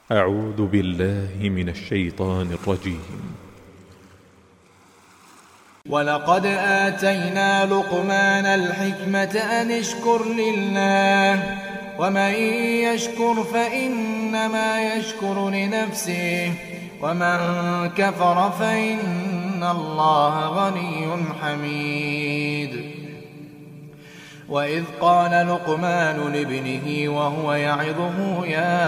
أعوذ بالله من الشيطان الرجيم. ولقد آتينا لقمان الحكمة أن اشكر لله ومن يشكر فإنما يشكر لنفسه ومن كفر فإن الله غني حميد. وإذ قال لقمان لابنه وهو يعظه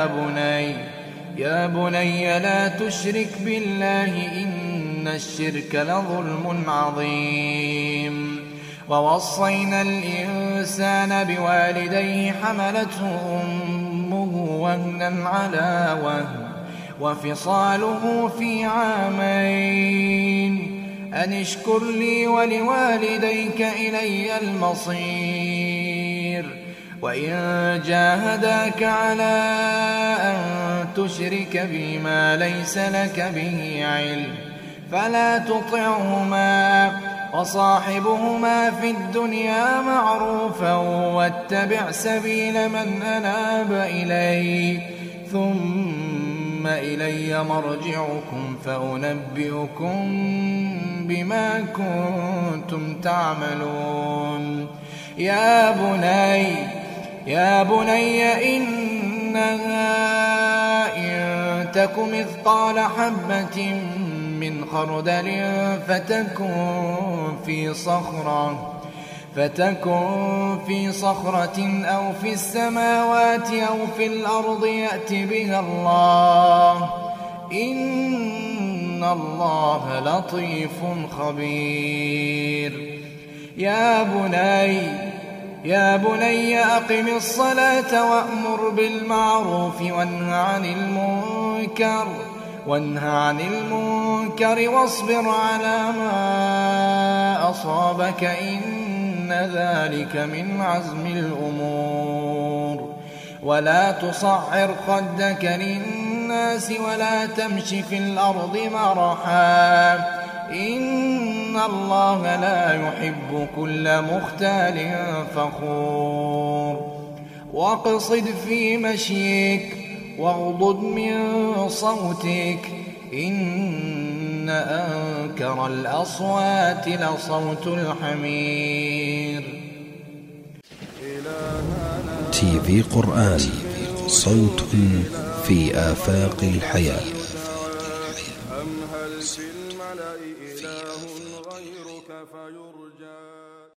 يا بني لا تشرك بالله إن الشرك لظلم عظيم. ووصينا الإنسان بوالديه حملته أمه وهنا على وهن وفصاله في عامين أن اشكر لي ولوالديك إلي المصير. وإن جاهداك على أن تشرك بي ما ليس لك به علم فلا تطعهما وصاحبهما في الدنيا معروفا واتبع سبيل من أناب إلي ثم إلي مرجعكم فأنبئكم بما كنتم تعملون. يا بني إنها إن تك مثقال حبة من خردل فتكن في صخرة أو في السماوات أو في الأرض يأت بها الله إن الله لطيف خبير. يا بني أقم الصلاة وأمر بالمعروف وانه عن المنكر واصبر على ما أصابك إن ذلك من عزم الأمور. ولا تصعر خدك للناس ولا تمش في الأرض مرحا إن الله لا يحب كل مختال فخور. واقصد في مشيك واغضض من صوتك إن أنكر الأصوات لصوت الحمير. TV قرآن صوت في آفاق الحياة.